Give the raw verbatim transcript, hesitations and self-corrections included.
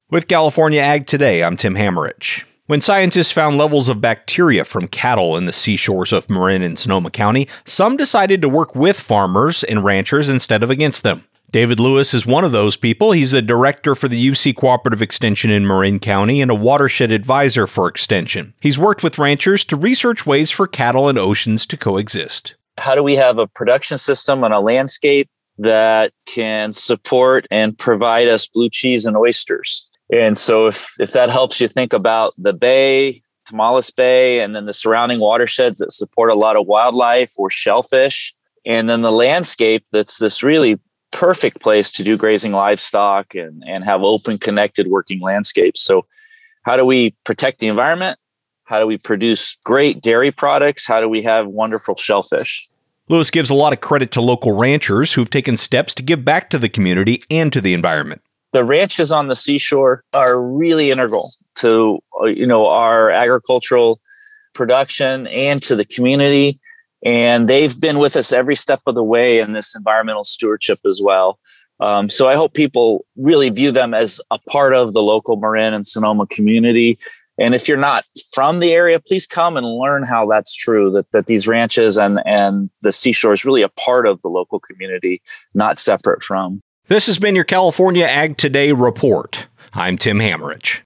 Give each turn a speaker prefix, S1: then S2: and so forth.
S1: With California Ag Today, I'm Tim Hammerich. When scientists found levels of bacteria from cattle in the seashores of Marin and Sonoma County, some decided to work with farmers and ranchers instead of against them. David Lewis is one of those people. He's a director for the U C Cooperative Extension in Marin County and a watershed advisor for Extension. He's worked with ranchers to research ways for cattle and oceans to coexist.
S2: How do we have a production system and a landscape that can support and provide us blue cheese and oysters? And so if, if that helps you think about the bay, Tomales Bay, and then the surrounding watersheds that support a lot of wildlife or shellfish, and then the landscape that's this really perfect place to do grazing livestock and, and have open, connected working landscapes. So how do we protect the environment? How do we produce great dairy products? How do we have wonderful shellfish?
S1: Lewis gives a lot of credit to local ranchers who've taken steps to give back to the community and to the environment.
S2: The ranches on the seashore are really integral to, you know, our agricultural production and to the community. And they've been with us every step of the way in this environmental stewardship as well. Um, so I hope people really view them as a part of the local Marin and Sonoma community. And if you're not from the area, please come and learn how that's true, that, that these ranches and, and the seashore is really a part of the local community, not separate from.
S1: This has been your California Ag Today report. I'm Tim Hammerich.